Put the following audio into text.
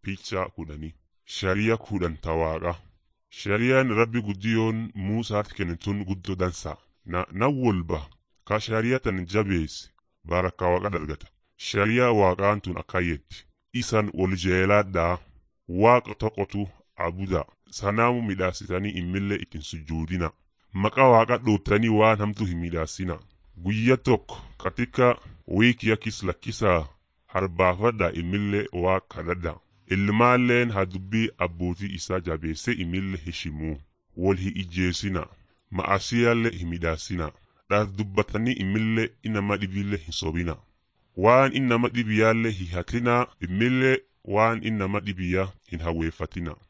picha kudhanii sharia kudhan tawaaqa shariaan rabbi guddiyoon Muusaatti kennituun guddoo dansa na walba ka sharia tan jabeesse barakka waaqa dargata sharia waaqaan tun akkayyetti isan wal jeelaadhaa waaqa tokkotu abuda sanaamu midhaasitanii immillee ittiin sujuudina maqaa waaqa dhootanii waan hamtu hin midhaasina guyya tokko katika wiki ya kisaa harbaafadha immillee waaqa kadhadha ilmaalleen hadubbii abbootii isaa jabeesse immillee heshimuu wal hi ijjeesina ma'asiyaallee hin midhaasina dhaaf dubbatanii immillee inama dhibillee hin sobina waan innama dhibiyaallee hi hatinaa immillee waan innama dhibiyaa hin hawweeffatina.